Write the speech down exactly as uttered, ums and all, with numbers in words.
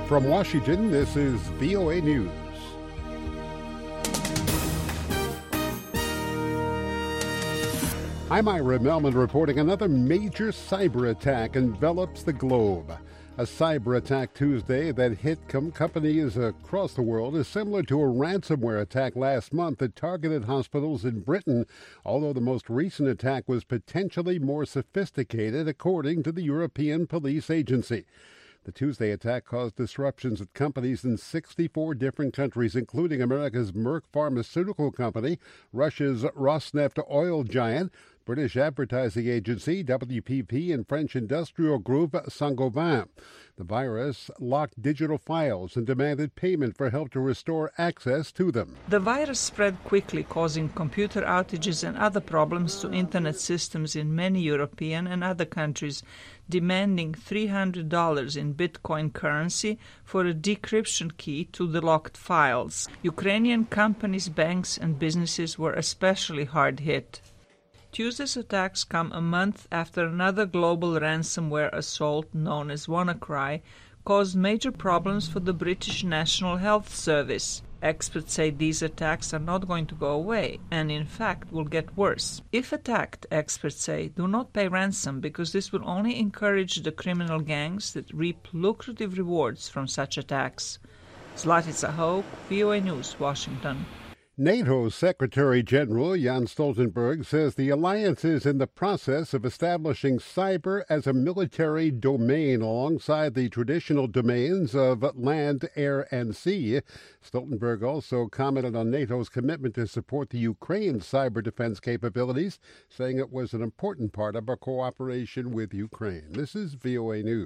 From Washington, this is V O A News. I'm Ira Melman reporting another major cyber attack envelops the globe. A cyber attack Tuesday that hit com- companies across the world is similar to a ransomware attack last month that targeted hospitals in Britain, although the most recent attack was potentially more sophisticated, according to the European Police Agency. The Tuesday attack caused disruptions at companies in sixty-four different countries, including America's Merck Pharmaceutical Company, Russia's Rosneft oil giant, British advertising agency W P P, and French industrial group Saint-Gobain. The virus locked digital files and demanded payment for help to restore access to them. The virus spread quickly, causing computer outages and other problems to internet systems in many European and other countries, demanding three hundred dollars in Bitcoin currency for a decryption key to the locked files. Ukrainian companies, banks, and businesses were especially hard hit. Tuesday's attacks come a month after another global ransomware assault known as WannaCry caused major problems for the British National Health Service. Experts say these attacks are not going to go away and, in fact, will get worse. If attacked, experts say, do not pay ransom because this will only encourage the criminal gangs that reap lucrative rewards from such attacks. Zlatica Hoke, V O A News, Washington. NATO's Secretary General Jens Stoltenberg says the alliance is in the process of establishing cyber as a military domain alongside the traditional domains of land, air, and sea. Stoltenberg also commented on NATO's commitment to support the Ukraine's cyber defense capabilities, saying it was an important part of our cooperation with Ukraine. This is V O A News.